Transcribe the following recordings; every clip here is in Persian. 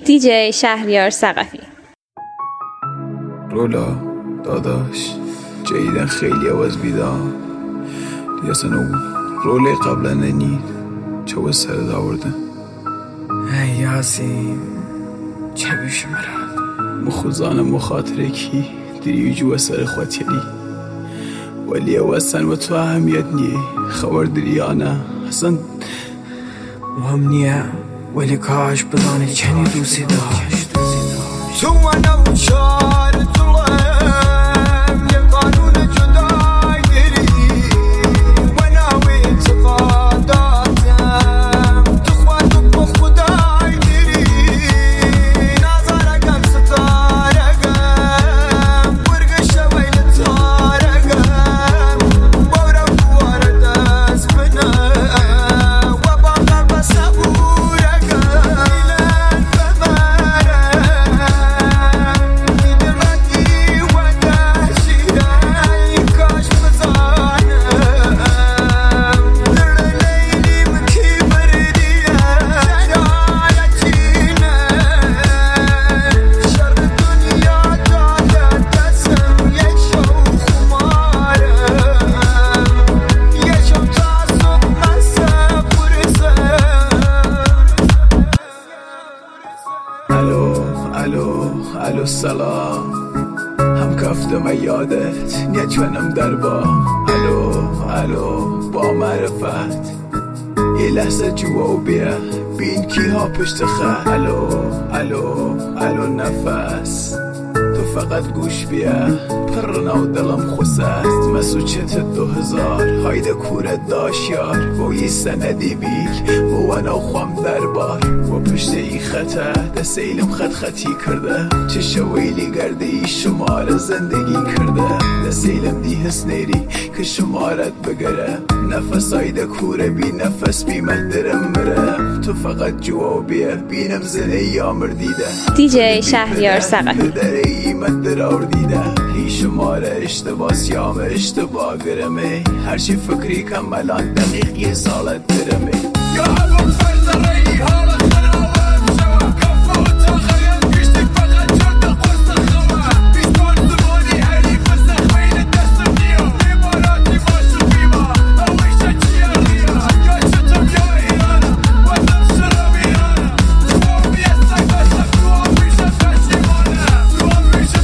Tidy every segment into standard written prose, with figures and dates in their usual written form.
دیجی شهریار ثقفی. رولا داداش جدیدن خیلی عوض بیدار دیگه اصلا اون روله قبلا ننید چه با سر داوردن ای یاسین چه بیش مرد مخوزان مخاطره کی دیری جو سر خواتیلی ولی اوستن و تو اهمیت نیه خبر دریانه اصلا مهم نیه ولی کاش بدانی چنی دوستی داشت تو منو شار ظلم یه قانون جدای گیری و ناوی اعتقاداتم تو خواهدو با خدای گیری نظرگم ستارگم برگش ویل تارگم بورو دوار دست بنه و باقر بسبورگم ایلن الو سلام هم کفتم یادت نیتونم در با الو با معرفت یه لحظه جوا و بیا بین کی ها پشت خط الو نفس تو فقط گوش بیا پرنا و دلم خوست مسو چت 2000 هایده کورت داشت یار با یه سندی بیل موانا خوام دربار و پشت ای خطه دست ایلم خطی کرده چه شویلی گرده ای شمار زندگی کرده دست ایلم دی حس نیری که شمارت بگره نفس هایده کوره بی نفس بی مهدرم مره تو فقط جوا بیا بینم زنه یا مردیده دیجی شهریار ثقفی. درار دیده هیچ شماره اشتباه سیام اشتباه گرمه هرچی فکری کمالان دقیق یه سالت درمه یا حلوم فرد رایی حالت خراوه شوا کفا و تاخرین بیشتک فقط جرد قرص خواه بیشتون زمانی حریف سخوین دستم نیو عباراتی باشو بیما اویشه چیه ریا یا چطم یا ایرانا و دم شرم ایرانا خواب یه سک باشم تو آمیشه پشیمانه تو آمیشه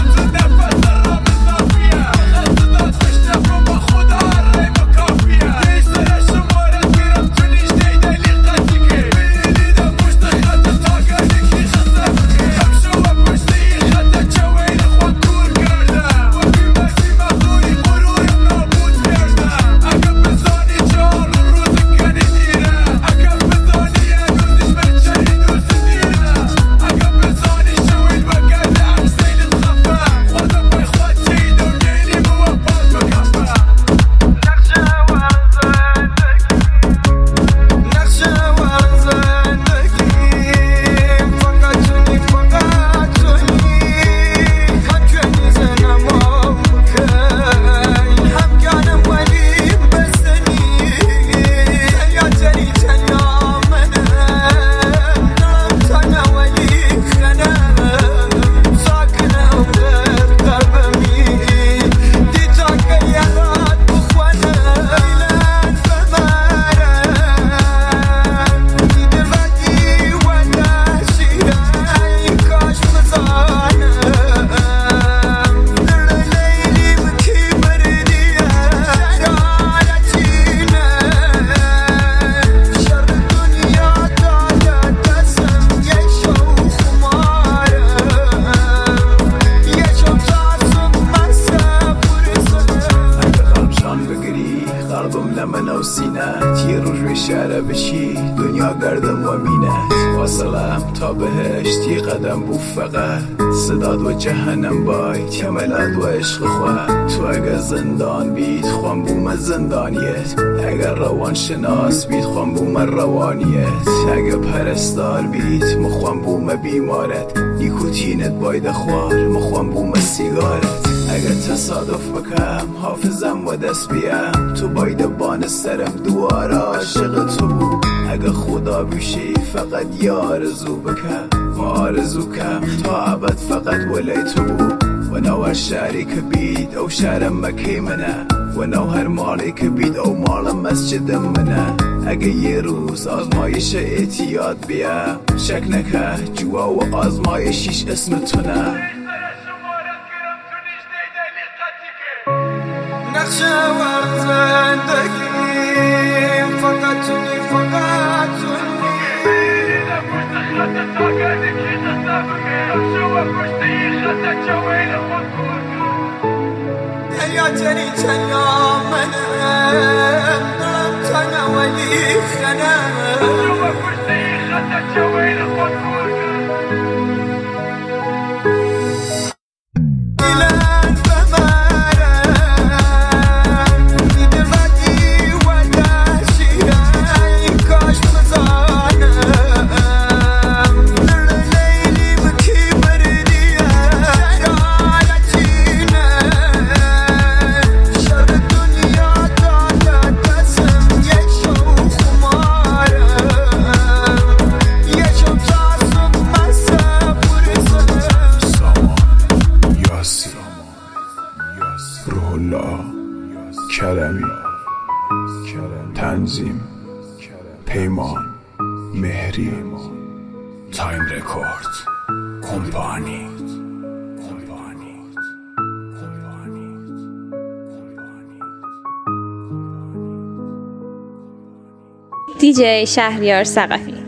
یه روز روی شهره بشی دنیا گردم و مینت واصلم تا بهشت یه قدم بو فقط صداد و جهنم باید کملت و عشق خواهد تو اگر زندان بید خوام بوم زندانیت اگر روان شناس بید خوام بوم روانیت اگر پرستار بید مخوام بوم بیمارت نیکوتینت باید خوار مخوام بوم سیگارت اگر تصادف بکم حافظم و دست بیم تو باید بان سرم دوار عاشق تو بود اگه خدا بشی فقط یا آرزو بکن ما آرزو کم تا عبد فقط ولی تو و نو هر شهری که بید او شهر مکی منه و نو هر مالی که بید او مال مسجد منه اگه یه روز آزمایش اعتیاد بیا شک نکه جوا و آزمایشیش اسم تو نه نقشه ور زندگیم فقط تونی فقط تونی دریا تری تنیا منم تنها ولی خنم روح‌الله کرمی تنظیم پیمان مهری تایم رکورد کمپانی DJ شهریار ثقفی.